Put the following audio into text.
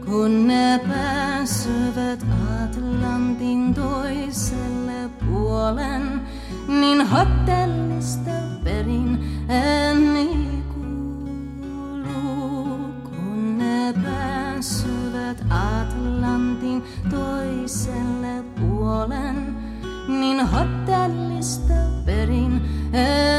Kun ne pääsevät Atlantin toiselle puolen, niin hotellista perin ääni kuuluu. Kun ne pääsevät Atlantin toiselle puolen, niin hotellista perin ääni